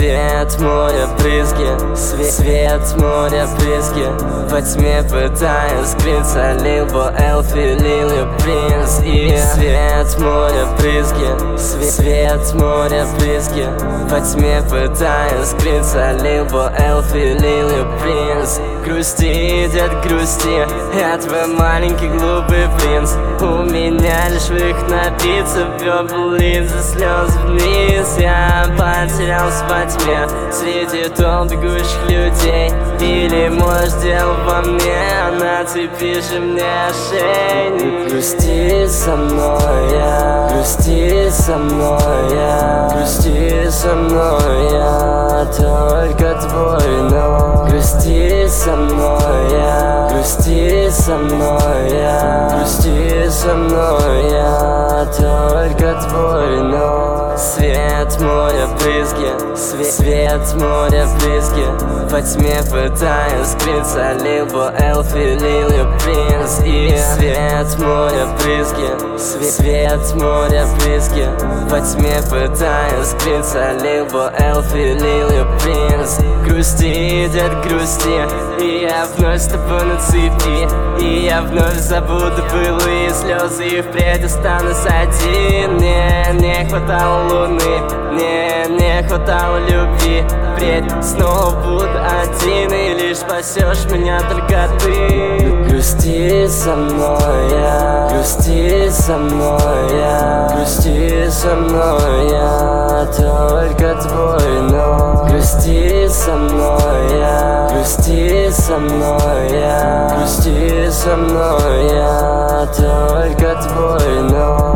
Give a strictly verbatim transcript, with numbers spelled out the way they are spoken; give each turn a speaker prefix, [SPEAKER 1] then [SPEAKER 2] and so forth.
[SPEAKER 1] Свет, море, брызги, свет, свет, море, брызги. Во тьме пытаюсь скрыться, Lil Bo Elfie, Lil Принц. И свет, море, брызги, свет, свет, море, брызги. Во тьме пытаюсь скрыться, Lil Bo Elfie, Lil Принц. Грусти, дед, грусти, я твой маленький глупый принц. У меня лишь выход напиться, пепел линзы, слез вниз. Я потерялся во тьме среди толп бегущих людей. Или может дело во мне, нацепишь мне ошейник. Грусти со мной, я, грусти со мной, я, грусти со мной, я только твой, но грусти со мной, я, грусти со мной, я, грусти со мной, я только твой, но свет, море, брызги, свет, свет, море, брызги. Во тьме пытаюсь скрыться, Lil Bo Elfie, Lil Принц. И свет, море, брызги, свет, свет, море, брызги. Во тьме пытаюсь скрыться, Lil Bo Elfie, Lil Принц. Грусти, дед, грусти, и я вновь с тобой на цепи. И я вновь забуду былые слезы и впредь останусь один. Мне не хватало луны, мне не хватало любви. Впредь снова буду один, и лишь спасешь меня только ты. Грусти со мной, я, грусти со мной, я, грусти со мной, я только твой, но грусти со мной, я, грусти со мной, я, грусти со мной, я только твой, но